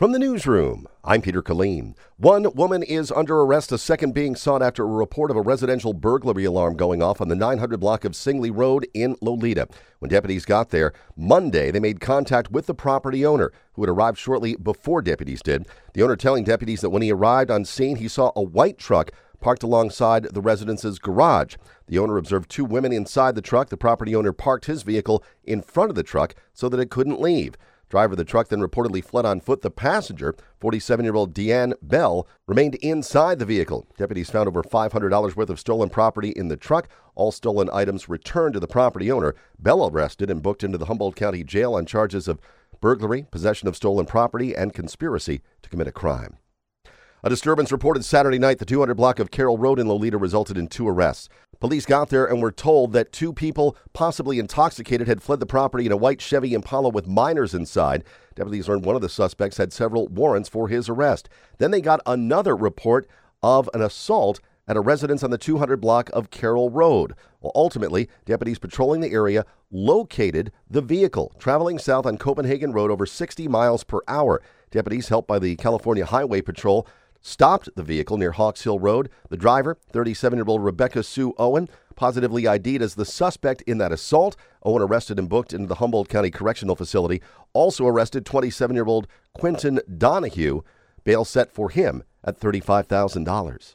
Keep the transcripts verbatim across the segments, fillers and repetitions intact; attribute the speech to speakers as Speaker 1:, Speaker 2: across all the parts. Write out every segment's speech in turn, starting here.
Speaker 1: From the newsroom, I'm Peter Killeen. One woman is under arrest, a second being sought after a report of a residential burglary alarm going off on the nine hundred block of Singley Road in Loleta. When deputies got there Monday, they made contact with the property owner, who had arrived shortly before deputies did. The owner telling deputies that when he arrived on scene, he saw a white truck parked alongside the residence's garage. The owner observed two women inside the truck. The property owner parked his vehicle in front of the truck so that it couldn't leave. Driver of the truck then reportedly fled on foot. The passenger, forty-seven-year-old Deanne Bell, remained inside the vehicle. Deputies found over five hundred dollars worth of stolen property in the truck. All stolen items returned to the property owner. Bell arrested and booked into the Humboldt County Jail on charges of burglary, possession of stolen property, and conspiracy to commit a crime. A disturbance reported Saturday night. The two hundred block of Carroll Road in Loleta resulted in two arrests. Police got there and were told that two people, possibly intoxicated, had fled the property in a white Chevy Impala with minors inside. Deputies learned one of the suspects had several warrants for his arrest. Then they got another report of an assault at a residence on the two hundred block of Carroll Road. Well, ultimately, deputies patrolling the area located the vehicle traveling south on Copenhagen Road over sixty miles per hour. Deputies, helped by the California Highway Patrol, stopped the vehicle near Hawks Hill Road. The driver, thirty-seven-year-old Rebecca Sue Owen, positively I D'd as the suspect in that assault. Owen arrested and booked into the Humboldt County Correctional Facility. Also arrested twenty-seven-year-old Quentin Donahue. Bail set for him at thirty-five thousand dollars.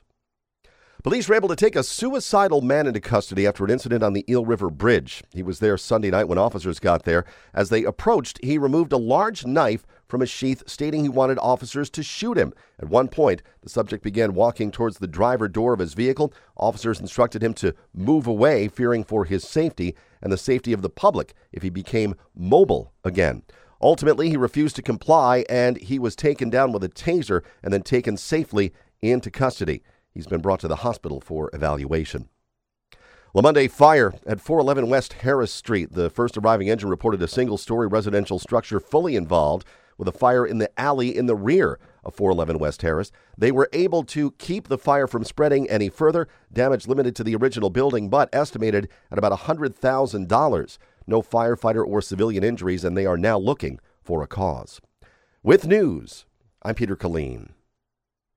Speaker 1: Police were able to take a suicidal man into custody after an incident on the Eel River Bridge. He was there Sunday night when officers got there. As they approached, he removed a large knife from his sheath, stating he wanted officers to shoot him. At one point, the subject began walking towards the driver door of his vehicle. Officers instructed him to move away, fearing for his safety and the safety of the public if he became mobile again. Ultimately, he refused to comply, and he was taken down with a taser and then taken safely into custody. He's been brought to the hospital for evaluation. Well, Monday, fire at four eleven West Harris Street. The first arriving engine reported a single-story residential structure fully involved with a fire in the alley in the rear of four eleven West Harris. They were able to keep the fire from spreading any further. Damage limited to the original building, but estimated at about one hundred thousand dollars. No firefighter or civilian injuries, and they are now looking for a cause. With news, I'm Peter Killeen.